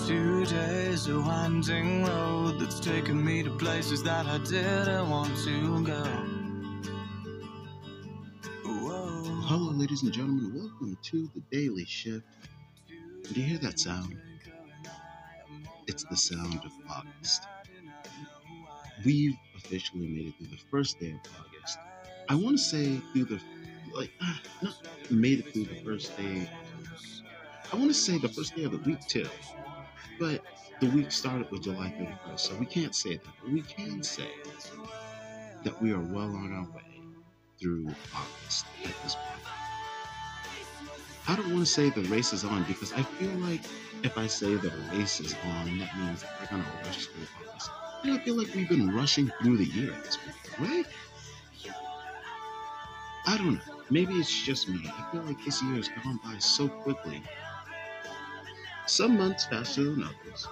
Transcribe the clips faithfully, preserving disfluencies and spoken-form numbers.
Today's a winding road that's taken me to places that I didn't want to go. Whoa. Hello, ladies and gentlemen. Welcome to the Daily Shift. Do you hear that sound? It's the sound of August. We've officially made it through the first day of August. I want to say through the, like, uh, not made it through the first day. I want to say the first day of the week, too. But the week started with July thirty-first, so we can't say that. But we can say that we are well on our way through August at this point. I don't want to say the race is on because I feel like if I say the race is on, that means that we're going to rush through August. And I feel like we've been rushing through the year at this point, right? I don't know. Maybe it's just me. I feel like this year has gone by so quickly. Some months faster than others.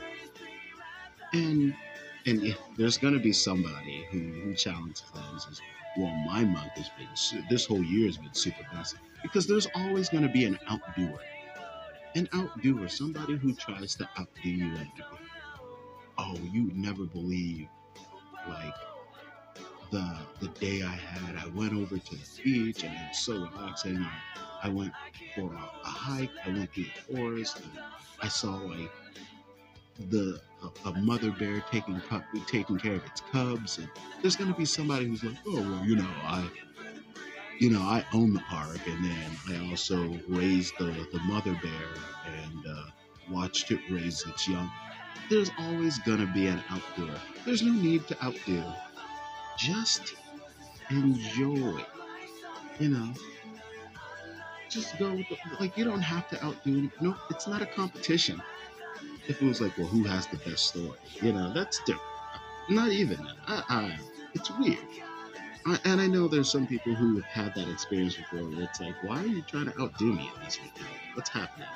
And and yeah, there's going to be somebody who, who challenges that and says, well, my month has been, this whole year has been super fast. Because there's always going to be an outdoer. An outdoer, somebody who tries to outdo you at everything. Oh, you would never believe, like, the the day I had. I went over to the beach and it was so relaxing. I, I went for a, a hike. I went through the forest. And I saw, like, the a, a mother bear taking taking care of its cubs. And there's going to be somebody who's like, oh, well, you know, I... You know, I own the park, and then I also raised the, the mother bear and uh, watched it raise its young. There's always going to be an outdoor. There's no need to outdo. Just enjoy. You know, just go with the, like, you don't have to outdo. No, it's not a competition. If it was like, well, who has the best story? You know, that's different. Not even that. I, I, it's weird. I, and I know there's some people who have had that experience before where it's like, why are you trying to outdo me in this video? What's happening?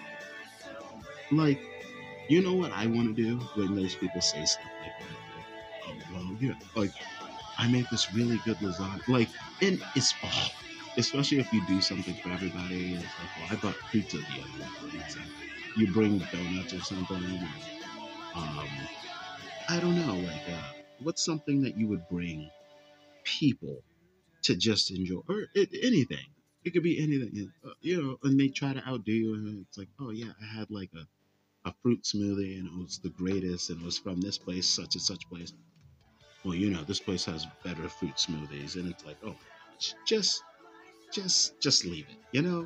Like, you know what I want to do when those people say stuff like that? Like, oh, well, yeah, like, I made this really good lasagna. Like, and it's, oh, especially if you do something for everybody. It's like, well, I bought pizza the other day. So you bring donuts or something. And, um, I don't know, like, uh, what's something that you would bring people to just enjoy, or it, anything. It could be anything, uh, you know. And they try to outdo you, and it's like, oh yeah, I had like a, a fruit smoothie, and it was the greatest, and it was from this place, such and such place. Well, you know, this place has better fruit smoothies, and it's like, oh, just, just, just leave it. You know,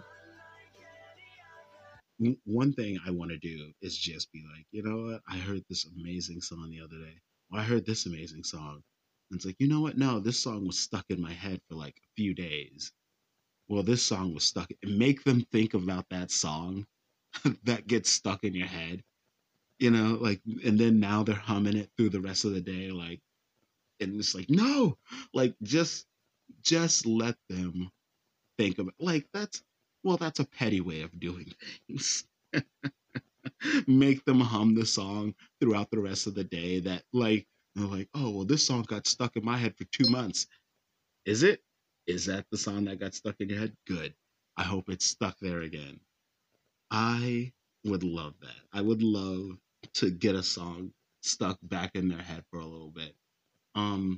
w- one thing I want to do is just be like, you know what? I heard this amazing song the other day. Or I heard this amazing song. And it's like, you know what? No, this song was stuck in my head for like a few days. Well, this song was stuck. Make them think about that song that gets stuck in your head, you know, like, and then now they're humming it through the rest of the day. Like, and it's like, no, like, just, just let them think of it. Like, that's, well, that's a petty way of doing things. Make them hum the song throughout the rest of the day that, like, they're like, oh, well, this song got stuck in my head for two months. Is it? Is that the song that got stuck in your head? Good. I hope it's stuck there again. I would love that. I would love to get a song stuck back in their head for a little bit. Um,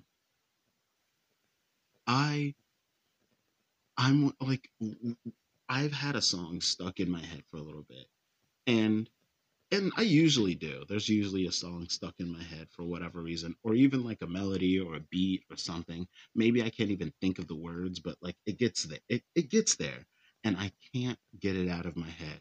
I, I'm like, I've had a song stuck in my head for a little bit, and and I usually do. There's usually a song stuck in my head for whatever reason, or even like a melody or a beat or something. Maybe I can't even think of the words, but like it gets there. It, it gets there, and I can't get it out of my head.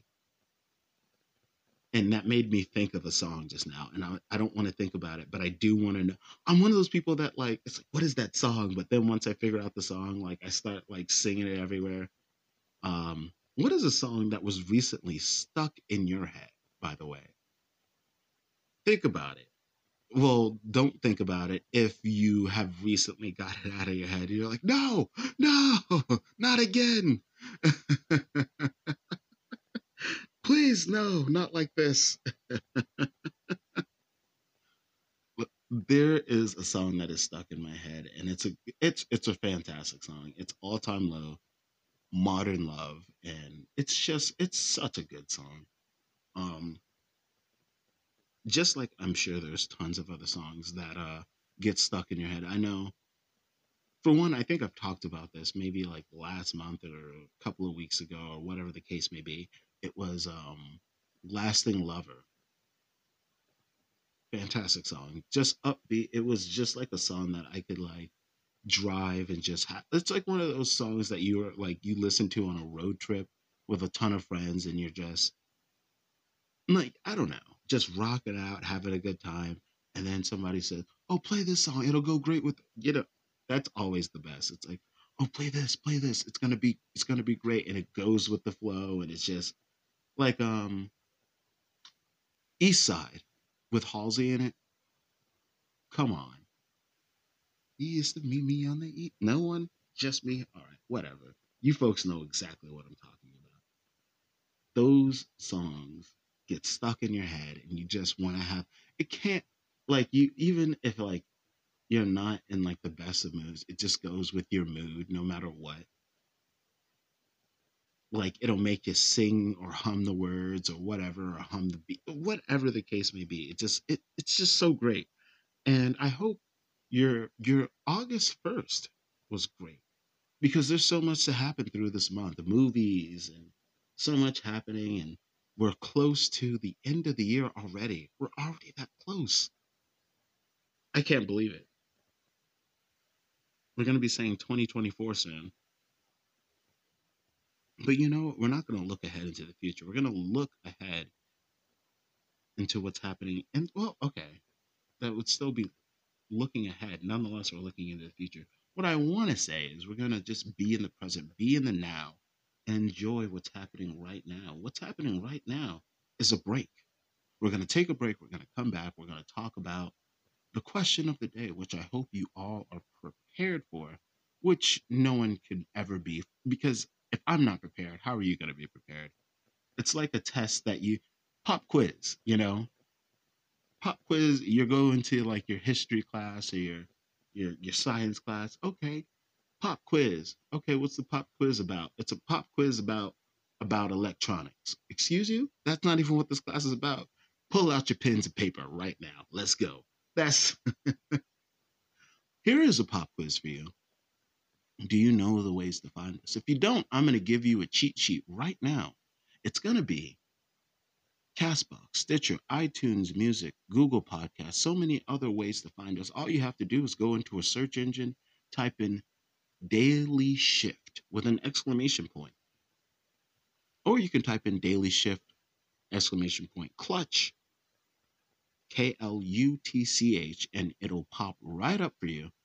And that made me think of a song just now. And I, I don't want to think about it, but I do want to know. I'm one of those people that like, it's like, what is that song? But then once I figure out the song, like I start like singing it everywhere. Um, what is a song that was recently stuck in your head, by the way? Think about it. Well, don't think about it if you have recently got it out of your head. You're like, no, no, not again. Please, no, not like this. There is a song that is stuck in my head, and it's a it's it's a fantastic song. It's All Time Low, Modern Love, and it's just it's such a good song. Um, just like I'm sure there's tons of other songs that uh get stuck in your head. I know for one, I think I've talked about this maybe like last month or a couple of weeks ago or whatever the case may be. It was um Lasting Lover. Fantastic song. Just upbeat. It was just like a song that I could like drive and just ha- it's like one of those songs that you're like you listen to on a road trip with a ton of friends and you're just like, I don't know, just rocking out, having a good time. And then somebody says, "Oh, play this song. It'll go great with," you know, that's always the best. It's like, "Oh, play this, play this. It's gonna be, it's gonna be great." And it goes with the flow. And it's just like um East Side with Halsey in it. Come on. He used to meet me on the east. No one, just me. All right, whatever. You folks know exactly what I'm talking about. Those songs get stuck in your head and you just want to have it can't like you even if like you're not in like the best of moods, it just goes with your mood no matter what. Like it'll make you sing or hum the words or whatever or hum the beat, whatever the case may be. It just it it's just so great. And I hope your your August first was great because there's so much to happen through this month, the movies and so much happening and we're close to the end of the year already. We're already that close. I can't believe it. We're going to be saying twenty twenty-four soon. But you know, we're not going to look ahead into the future. We're going to look ahead into what's happening. And well, okay, that would still be looking ahead. Nonetheless, we're looking into the future. What I want to say is we're going to just be in the present, be in the now, and enjoy what's happening right now. What's happening right now is a break. We're going to take a break. We're going to come back. We're going to talk about the question of the day, which I hope you all are prepared for, which no one could ever be. Because if I'm not prepared, how are you going to be prepared? It's like a test that you, pop quiz, you know? Pop quiz, you're going to like your history class or your, your, your science class. Okay, pop quiz. Okay, what's the pop quiz about? It's a pop quiz about about electronics. Excuse you? That's not even what this class is about. Pull out your pens and paper right now. Let's go. That's here is a pop quiz for you. Do you know the ways to find us? If you don't, I'm going to give you a cheat sheet right now. It's going to be Castbox, Stitcher, iTunes Music, Google Podcasts, so many other ways to find us. All you have to do is go into a search engine, type in Daily Shift with an exclamation point. Or you can type in Daily Shift, exclamation point, Clutch, K L U T C H, and it'll pop right up for you.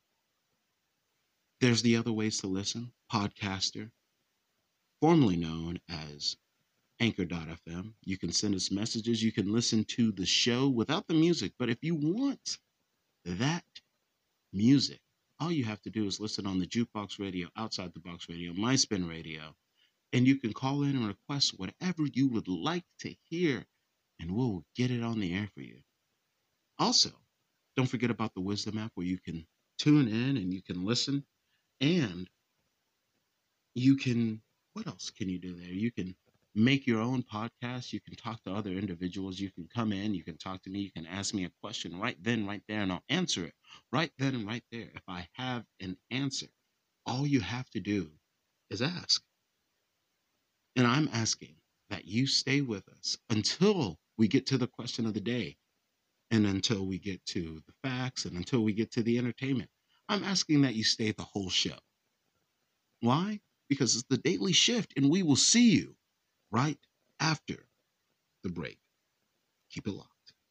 There's the other ways to listen. Podcaster, formerly known as Anchor dot F M. You can send us messages. You can listen to the show without the music. But if you want that music, all you have to do is listen on the Jukebox Radio, Outside the Box Radio, MySpin Radio, and you can call in and request whatever you would like to hear, and we'll get it on the air for you. Also, don't forget about the Wisdom app where you can tune in and you can listen, and you can, what else can you do there? You can make your own podcast. You can talk to other individuals. You can come in. You can talk to me. You can ask me a question right then, right there, and I'll answer it right then and right there. If I have an answer, all you have to do is ask. And I'm asking that you stay with us until we get to the question of the day and until we get to the facts and until we get to the entertainment. I'm asking that you stay the whole show. Why? Because it's the Daily Shift, and we will see you right after the break. Keep it locked.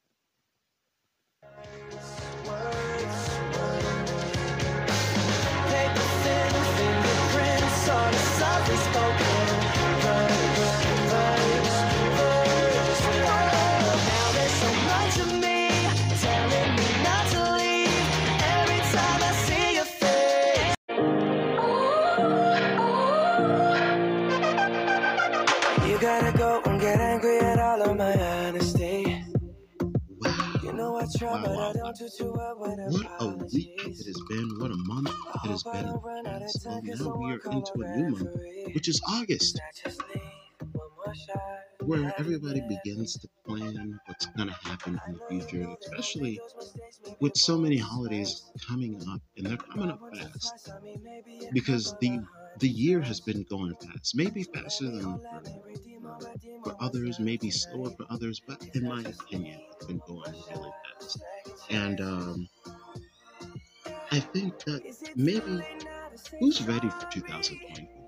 Wow, wow, wow. What a week it has been. What a month it has been. And so now we are into a new month, which is August. where everybody begins to plan what's going to happen in the future, especially with so many holidays coming up, and they're coming up fast because the the year has been going fast, maybe faster than for for, for others, maybe slower for others, but in my opinion, it's been going really fast. And um, I think that maybe who's ready for two thousand twenty-four?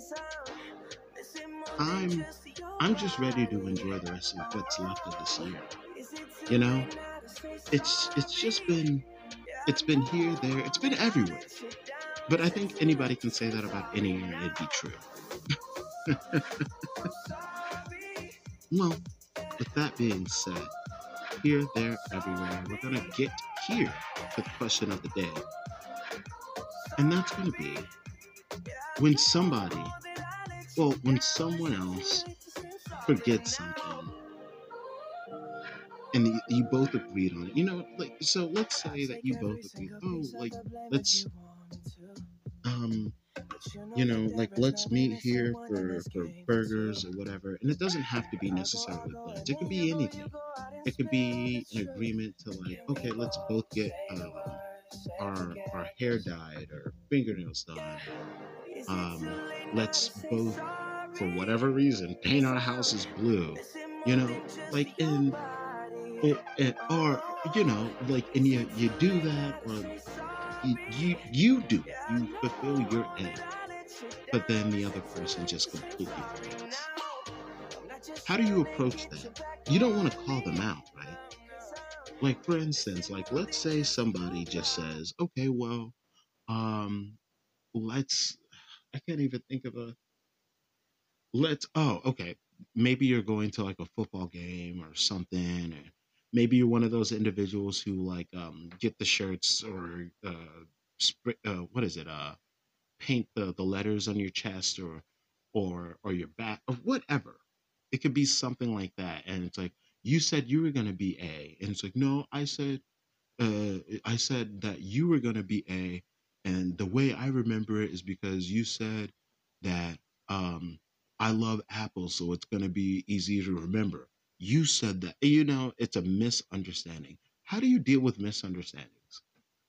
I'm I'm just ready to enjoy the rest of what's left of this year. You know, it's it's just been it's been here, there, it's been everywhere. But I think anybody can say that about any year, and it'd be true. Well, with that being said, here, there, everywhere, we're gonna get here to the question of the day, and that's gonna be when somebody, well, when someone else forgets something and you, you both agreed on it. You know, like, so let's say that you both agreed, oh, like, let's, um, you know, like, let's meet here for, for burgers or whatever. And it doesn't have to be necessarily plans. It could be anything. It could be an agreement to, like, okay, let's both get um, our, our hair dyed or fingernails done. Um, let's both, for whatever reason, paint our houses blue. You know, like, in it, it, or you know, like, and you you do that, or you you, you do it, you fulfill your end, but then the other person just completely forgets. How do you approach that? You don't want to call them out, right? Like, for instance, like, let's say somebody just says, okay, well, um, let's. I can't even think of a. Let's. Oh, okay. Maybe you're going to, like, a football game or something, or maybe you're one of those individuals who, like, um get the shirts or uh, spray, uh what is it, uh paint the the letters on your chest, or or or your back, or whatever. It could be something like that, and it's like, you said you were gonna be A, and it's like, no, I said uh I said that you were gonna be A, and the way I remember it is because you said that um I love apples, so it's gonna be easy to remember. You said that. You know, it's a misunderstanding. How do you deal with misunderstandings?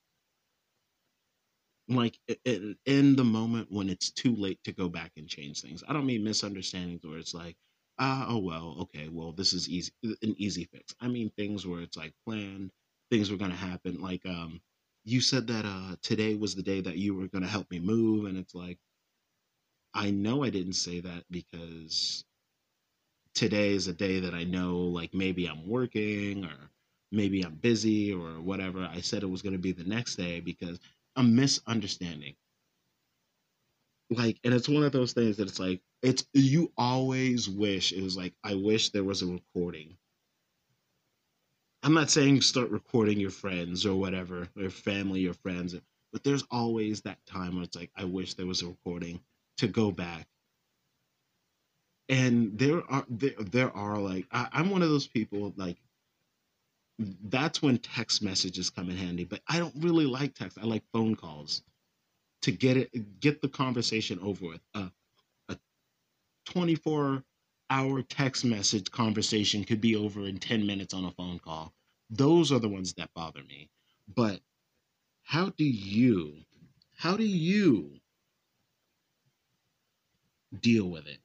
Like, i- i- in the moment when it's too late to go back and change things. I don't mean misunderstandings where it's like, ah, oh well, okay, well, this is easy, an easy fix. I mean things where it's like planned, things were gonna happen. Like, um, you said that uh today was the day that you were gonna help me move, and it's like, I know I didn't say that because today is a day that I know, like, maybe I'm working, or maybe I'm busy or whatever. I said it was gonna be the next day because a misunderstanding. Like, and it's one of those things that it's like, it's, you always wish it was like, I wish there was a recording. I'm not saying start recording your friends or whatever, or family or friends, but there's always that time where it's like, I wish there was a recording to go back. And there are there, there are like, I, I'm one of those people, like, that's when text messages come in handy, but I don't really like text. I like phone calls to get it get the conversation over with. Uh, a twenty-four hour text message conversation could be over in ten minutes on a phone call. Those are the ones that bother me. But how do you how do you deal with it?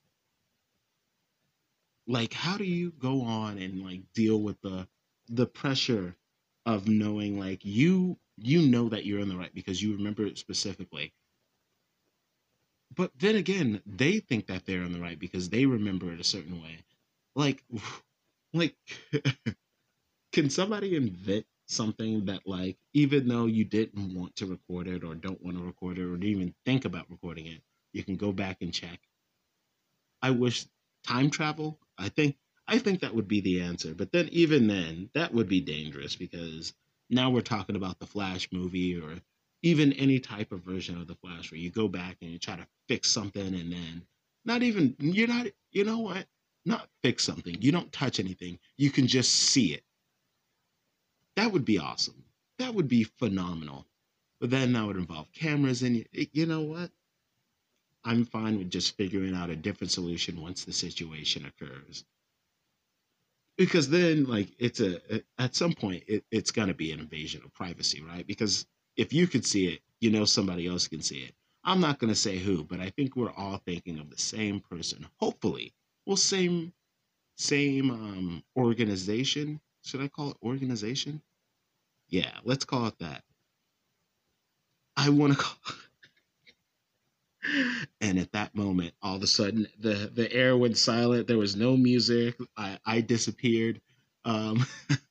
Like, how do you go on and, like, deal with the the pressure of knowing, like, you you know that you're in the right because you remember it specifically. But then again, they think that they're in the right because they remember it a certain way. Like, like can somebody invent something that, like, even though you didn't want to record it or don't want to record it or didn't even think about recording it, you can go back and check? I wish time travel. I think I think that would be the answer. But then even then, that would be dangerous because now we're talking about the Flash movie, or even any type of version of the Flash where you go back and you try to fix something, and then not even, you're not, you know what? Not fix something. You don't touch anything. You can just see it. That would be awesome. That would be phenomenal. But then that would involve cameras, and you, you know what? I'm fine with just figuring out a different solution once the situation occurs. because then like it's a at some point it, it's going to be an invasion of privacy, right? Because if you could see it, you know somebody else can see it. I'm not going to say who, but I think we're all thinking of the same person, hopefully. Well, same same um organization. Should I call it organization? Yeah, let's call it that. I want to call. And at that moment, all of a sudden, the the air went silent. There was no music. I I disappeared. Um,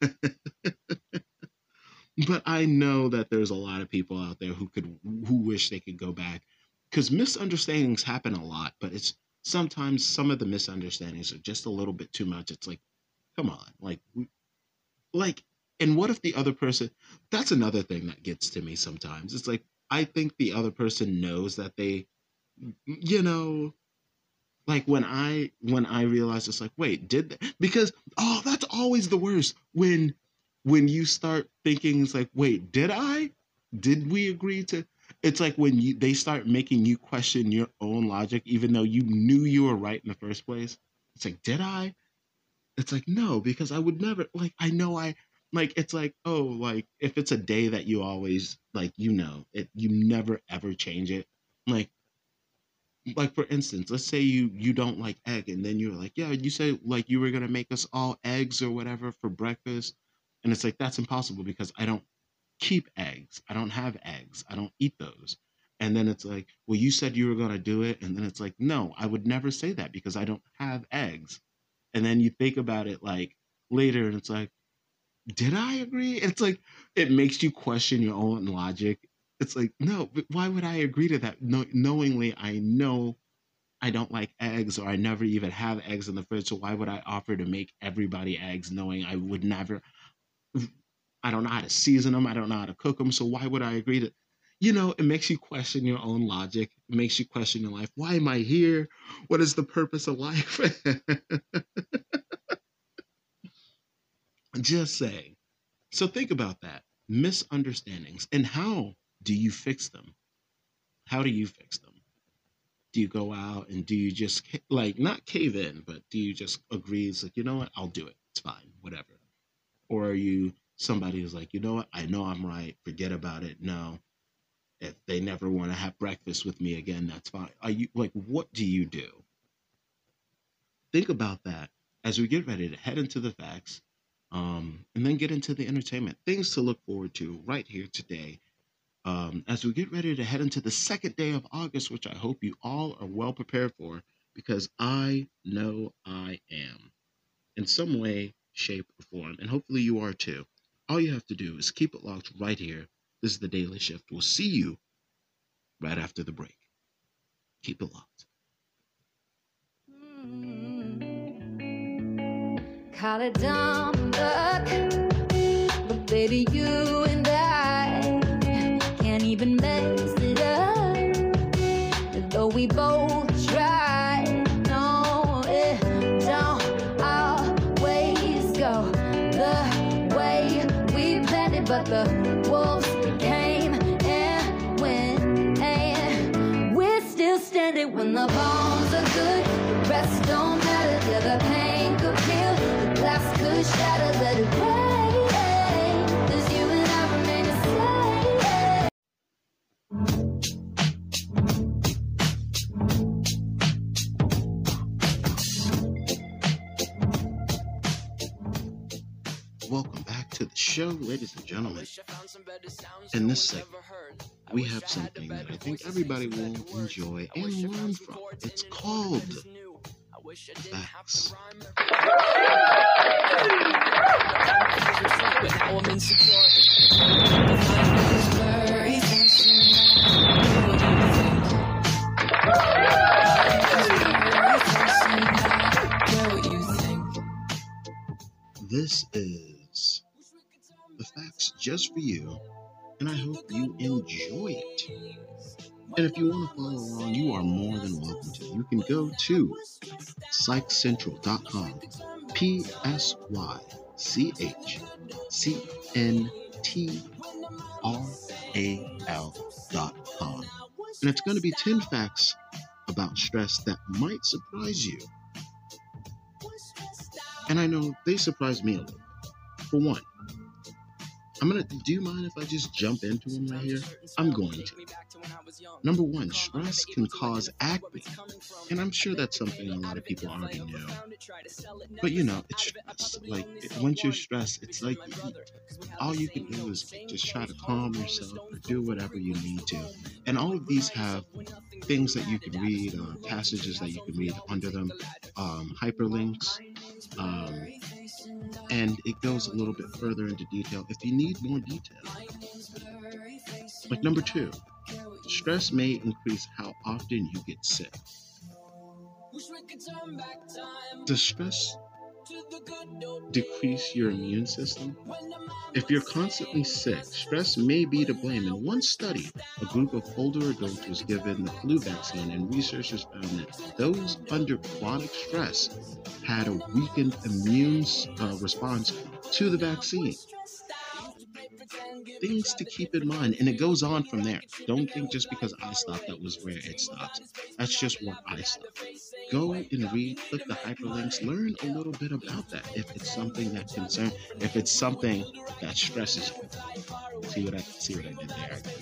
but I know that there's a lot of people out there who could who wish they could go back, because misunderstandings happen a lot. But it's sometimes some of the misunderstandings are just a little bit too much. It's like, come on, like we, like, and what if the other person? That's another thing that gets to me sometimes. It's like I think the other person knows that they, you know, like when I when I realize it's like, wait, did they? Because oh, that's always the worst when when you start thinking it's like, wait, did I? Did we agree to? It's like when you they start making you question your own logic, even though you knew you were right in the first place. It's like, did I? It's like, no, because I would never, like, I know I, like, it's like, oh, like, if it's a day that you always, like, you know, it, you never ever change it. Like, like, for instance, let's say you, you don't like egg, and then you're like, yeah, you said, like, you were going to make us all eggs or whatever for breakfast. And it's like, that's impossible because I don't keep eggs. I don't have eggs. I don't eat those. And then it's like, well, you said you were going to do it. And then it's like, no, I would never say that because I don't have eggs. And then you think about it like later and it's like, did I agree? It's like, it makes you question your own logic. It's like, no, but why would I agree to that? No, knowingly, I know I don't like eggs or I never even have eggs in the fridge. So why would I offer to make everybody eggs knowing I would never, I don't know how to season them. I don't know how to cook them. So why would I agree to, you know, it makes you question your own logic. It makes you question your life. Why am I here? What is the purpose of life? Just saying. So think about that. Misunderstandings. And how do you fix them? How do you fix them? Do you go out and do you just, like, not cave in, but do you just agree? It's like, you know what? I'll do it. It's fine. Whatever. Or are you somebody who's like, you know what? I know I'm right. Forget about it. No. If they never want to have breakfast with me again, that's fine. Are you, like, what do you do? Think about that as we get ready to head into the facts. Um, and then get into the entertainment. Things to look forward to right here today. Um, as we get ready to head into the second day of August, which I hope you all are well prepared for, because I know I am in some way, shape, or form. And hopefully you are too. All you have to do is keep it locked right here. This is the Daily Shift. We'll see you right after the break. Keep it locked. Call it dumb luck, but baby, you and I can't even mess it up. Though we both try, no, it don't always go the way we planned it. But the wolves came and went, and we're still standing when the bones are good. The rest don't matter, yeah, the pain could kill. Glass could shatter, let it rain. There's you and I remain the same. Welcome back to the show, ladies and gentlemen. In this segment, we have something that I think everybody will enjoy and learn from. It's called Facts. This is the facts just for you, and I hope you enjoy it. And if you want to follow along, you are more than welcome to. You can go to psych central dot com, P S Y C H C N T R A L dot com. And it's going to be ten facts about stress that might surprise you. And I know they surprised me a little. For one, I'm gonna, do you mind if I just jump into them right here? I'm going to. Number one, stress can cause acne. And I'm sure that's something a lot of people already know. But you know, it's stress. Like, once you're stressed, it's like all you can do is just try to calm yourself or do whatever you need to. And all of these have things that you can read, uh, passages that you can read under them, um, hyperlinks. Um, and it goes a little bit further into detail if you need more detail. Like number two, stress may increase how often you get sick. Does stress decrease your immune system? If you're constantly sick, stress may be to blame. In one study, a group of older adults was given the flu vaccine, and researchers found that those under chronic stress had a weakened immune uh, response to the vaccine. Things to keep in mind, and it goes on from there. Don't think just because I stopped that was where it stops. That's just where I stopped. Go and read, click the hyperlinks, learn a little bit about that if it's something that concerns, if it's something that stresses you. See what I see what I did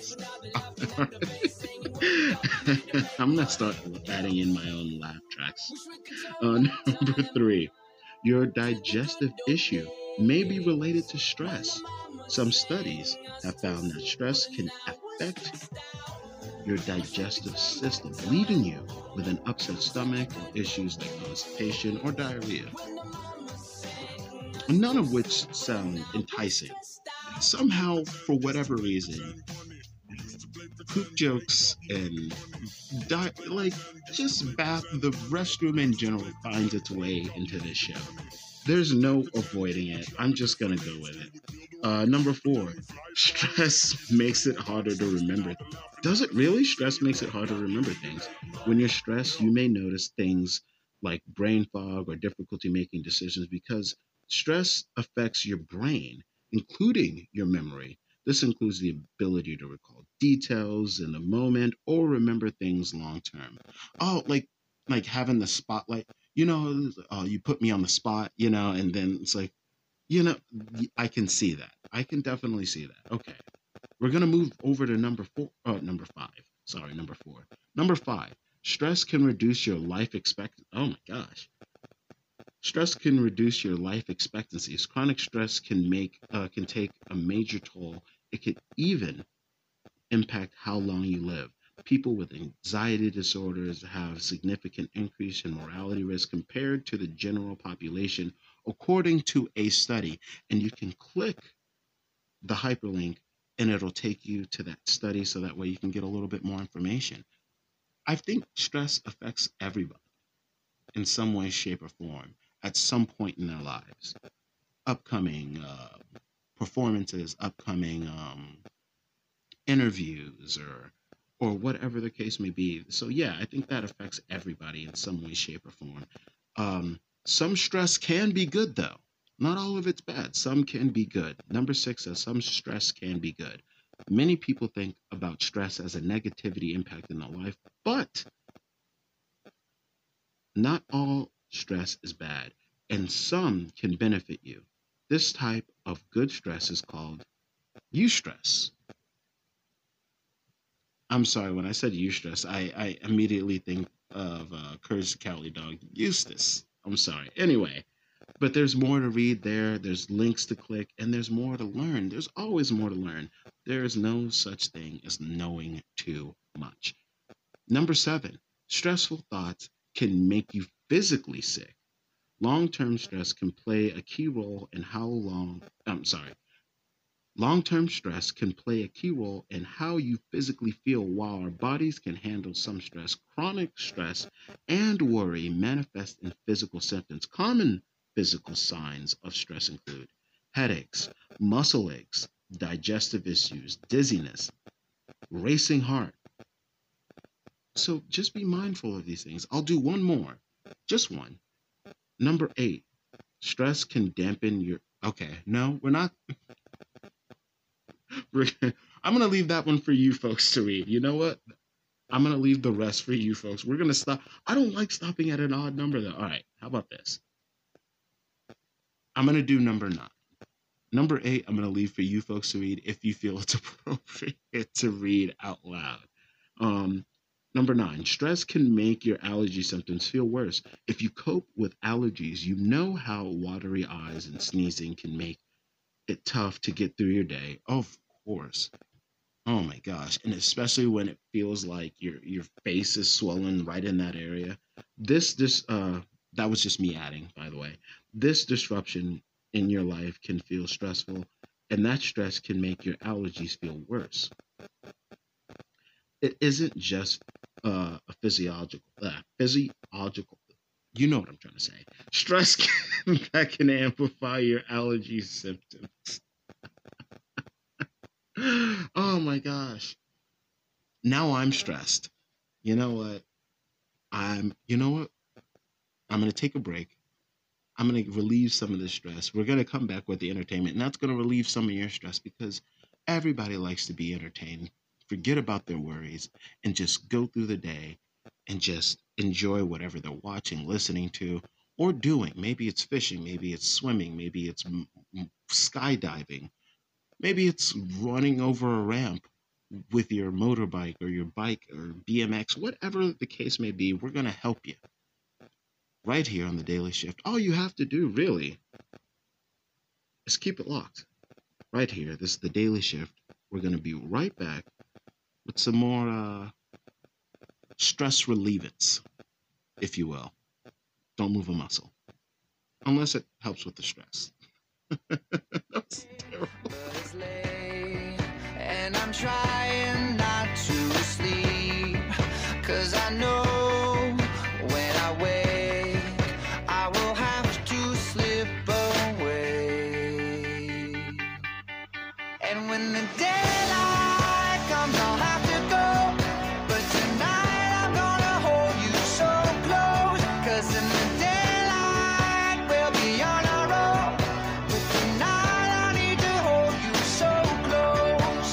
there, I guess. I'm gonna start adding in my own laugh tracks. Uh, number three, your digestive issue may be related to stress. Some studies have found that stress can affect your digestive system, leaving you with an upset stomach or issues like constipation or diarrhea. None of which sound enticing. Somehow, for whatever reason, poop jokes and di- like just bath, the restroom in general finds its way into this show. There's no avoiding it. I'm just gonna go with it. Uh, number four, stress makes it harder to remember. Does it really? Stress makes it harder to remember things. When you're stressed, you may notice things like brain fog or difficulty making decisions because stress affects your brain, including your memory. This includes the ability to recall details in the moment or remember things long term. Oh, like like having the spotlight. You know, uh, you put me on the spot, you know, and then it's like, you know, I can see that. I can definitely see that. Okay. We're going to move over to number four, oh, number five. Sorry, number four. Number five, stress can reduce your life expectancy. Oh my gosh. Stress can reduce your life expectancies. Chronic stress can make, uh, can take a major toll. It can even impact how long you live. People with anxiety disorders have significant increase in mortality risk compared to the general population, according to a study. And you can click the hyperlink and it'll take you to that study so that way you can get a little bit more information. I think stress affects everybody in some way, shape, or form at some point in their lives. Upcoming uh, performances, upcoming um, interviews, or or whatever the case may be. So yeah, I think that affects everybody in some way, shape, or form. Um, some stress can be good though. Not all of it's bad. Some can be good. Number six says some stress can be good. Many people think about stress as a negativity impact in their life, but not all stress is bad, and some can benefit you. This type of good stress is called eustress. I'm sorry, when I said eustress, I, I immediately think of uh, Courage the Cowardly Dog, Eustace. I'm sorry. Anyway, but there's more to read there. There's links to click, and there's more to learn. There's always more to learn. There is no such thing as knowing too much. Number seven, stressful thoughts can make you physically sick. Long-term stress can play a key role in how long, I'm sorry, long-term stress can play a key role in how you physically feel. While our bodies can handle some stress, chronic stress and worry manifest in physical symptoms. Common physical signs of stress include headaches, muscle aches, digestive issues, dizziness, racing heart. So just be mindful of these things. I'll do one more, just one. Number eight, stress can dampen your, okay, no, we're not. We're, I'm going to leave that one for you folks to read. You know what? I'm going to leave the rest for you folks. We're going to stop. I don't like stopping at an odd number though. All right, how about this? I'm going to do number nine. Number eight, I'm going to leave for you folks to read if you feel it's appropriate to read out loud. Um, number nine, stress can make your allergy symptoms feel worse. If you cope with allergies, you know how watery eyes and sneezing can make it tough to get through your day. Of course. Oh my gosh. And especially when it feels like your your face is swollen right in that area. This this uh that was just me adding, by the way. This disruption in your life can feel stressful, and that stress can make your allergies feel worse. It isn't just uh, a physiological uh, physiological you know what I'm trying to say. Stress can, that can amplify your allergy symptoms. Oh my gosh. Now I'm stressed. You know what? I'm, you know what? I'm going to take a break. I'm going to relieve some of the stress. We're going to come back with the entertainment, and that's going to relieve some of your stress because everybody likes to be entertained. Forget about their worries and just go through the day and just enjoy whatever they're watching, listening to, or doing. Maybe it's fishing, maybe it's swimming, maybe it's m- m- skydiving. Maybe it's running over a ramp with your motorbike or your bike or B M X, whatever the case may be. We're going to help you right here on the Daily Shift. All you have to do, really, is keep it locked. Right here, this is the Daily Shift. We're going to be right back with some more uh, stress relievance, if you will. Don't move a muscle, unless it helps with the stress. That's terrible. And I'm trying not to sleep, 'cause I know when I wake, I will have to slip away. And when the daylight comes, I'll have to go. But tonight I'm gonna hold you so close, 'cause in the daylight we'll be on our own. But tonight I need to hold you so close.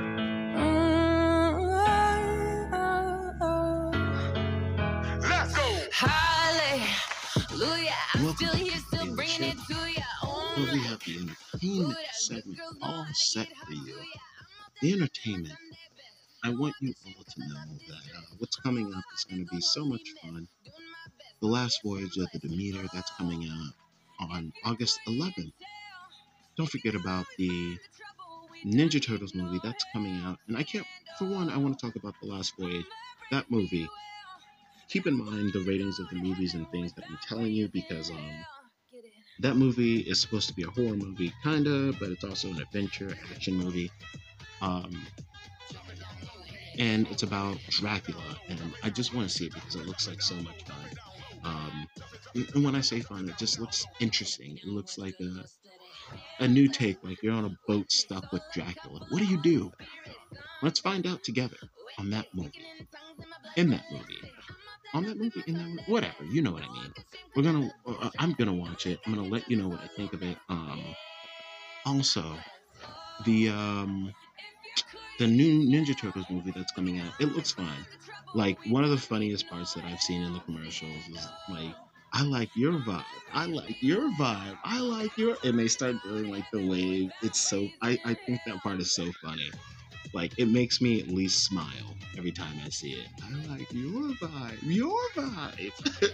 Let's go. Hallelujah. I'm Welcome still to here, the still Daily bringing it Shift, to you. where we have the entertainment segment all set for you. The entertainment. I want you all to know that uh, what's coming up is going to be so much fun. The Last Voyage of the Demeter, that's coming out on August eleventh. Don't forget about the Ninja Turtles movie, that's coming out. And I can't, for one, I want to talk about The Last Voyage. That movie, keep in mind the ratings of the movies and things that I'm telling you, because um, that movie is supposed to be a horror movie, kind of, but it's also an adventure action movie. Um, and it's about Dracula, and I just want to see it because it looks like so much fun. Um, and when I say fun, it just looks interesting. It looks like a a new take, like you're on a boat stuck with Dracula. What do you do? Let's find out together on that movie. In that movie. On that movie, in that movie, whatever, you know what I mean. We're gonna, uh, I'm gonna watch it. I'm gonna let you know what I think of it. Um, also, the um, the new Ninja Turtles movie that's coming out, it looks fine. Like, one of the funniest parts that I've seen in the commercials is like, I like your vibe. I like your vibe. I like your, and they start doing like the wave. It's so, I, I think that part is so funny. Like, it makes me at least smile every time I see it. I like your vibe. Your vibe.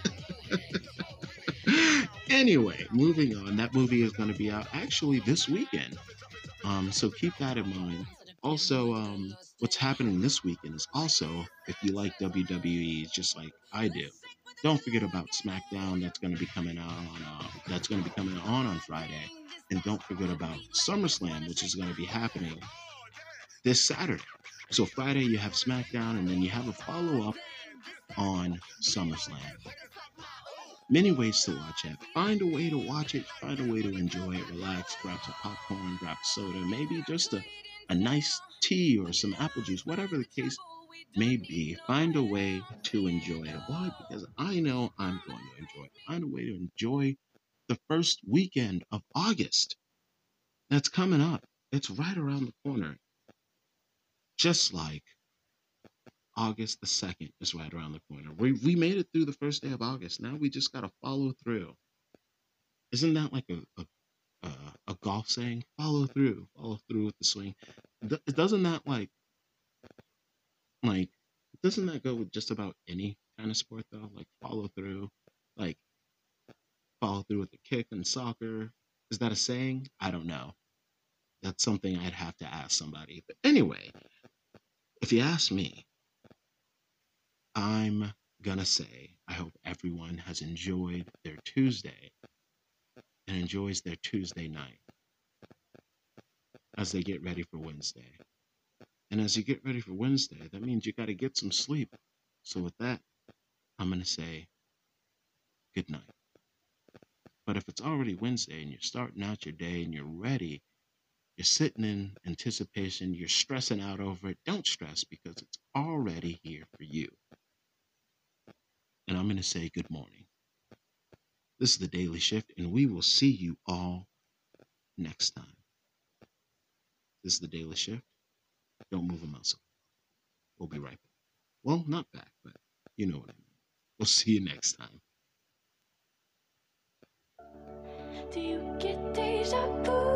Anyway, moving on. That movie is going to be out actually this weekend. Um, so keep that in mind. Also, um, what's happening this weekend is also, if you like W W E just like I do, don't forget about SmackDown. That's going to be coming out on. Uh, that's going to be coming on on Friday, and don't forget about SummerSlam, which is going to be happening this Saturday. So Friday you have SmackDown, and then you have a follow-up on SummerSlam. Many ways to watch it. Find a way to watch it. Find a way to enjoy it. Relax. Grab some popcorn. Grab a soda. Maybe just a, a nice tea or some apple juice. Whatever the case may be. Find a way to enjoy it. Why? Because I know I'm going to enjoy it. Find a way to enjoy the first weekend of August. That's coming up. It's right around the corner. Just like August the second is right around the corner. We we made it through the first day of August. Now we just got to follow through. Isn't that like a, a uh, a golf saying, follow through, follow through with the swing. D- doesn't that like, like, doesn't that go with just about any kind of sport though? Like follow through, like follow through with the kick in soccer. Is that a saying? I don't know. That's something I'd have to ask somebody. But anyway, if you ask me, I'm gonna say I hope everyone has enjoyed their Tuesday and enjoys their Tuesday night as they get ready for Wednesday. And as you get ready for Wednesday, that means you got to get some sleep. So with that, I'm gonna say good night. But if it's already Wednesday and you're starting out your day and you're ready, you're sitting in anticipation, you're stressing out over it, don't stress because it's already here for you. And I'm going to say good morning. This is the Daily Shift, and we will see you all next time. This is the Daily Shift. Don't move a muscle. We'll be right back. Well, not back, but you know what I mean. We'll see you next time. Do you get deja vu?